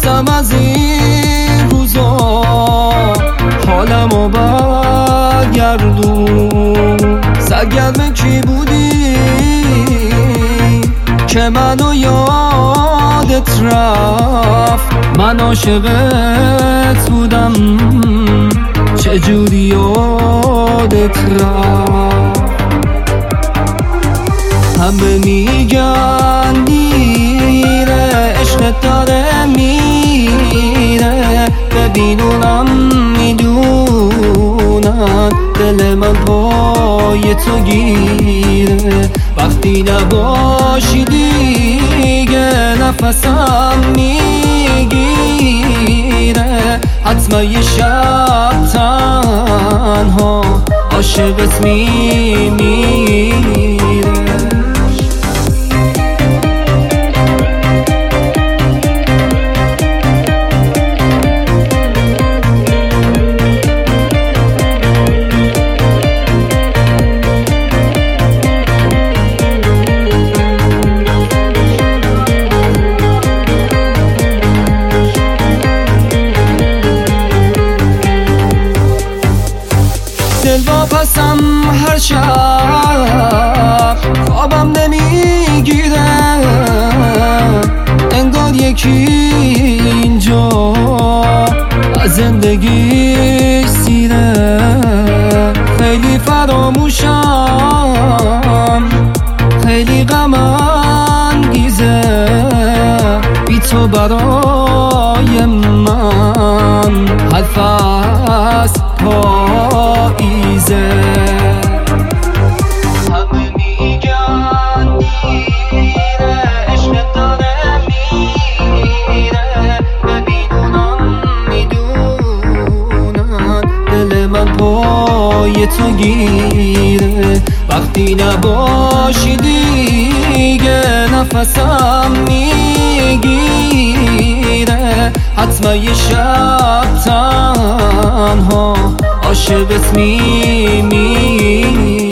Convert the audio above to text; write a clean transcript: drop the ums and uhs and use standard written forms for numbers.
خستم از این روزا، حالمو برگردون. سرگرم کی بودی که منو یادت رفت؟ من عاشقت بودم چجوری یادت رفت؟ همه میگن دیره، عشقت داره میره، ببین اونم میدونن دل من پای تو گیره. وقتی نباشی دیگه نفسم میگیره، حتما یه شب تنها عاشقت میمیره. دلواپسم هر شب خوابم نمیگیره، انگار یکی اینجا از زندگی سیره. خیلی فراموشم، خیلی غم انگیزه، بی تو برای من هر فصل پاییزه. همه میگن دیره، عشقت داره میره، ببین اونم میدونن دل من پای تو گیره. وقتی نباشی دیگه نفسم میگیره، حتما یه شب تنها عاشقت میمیره.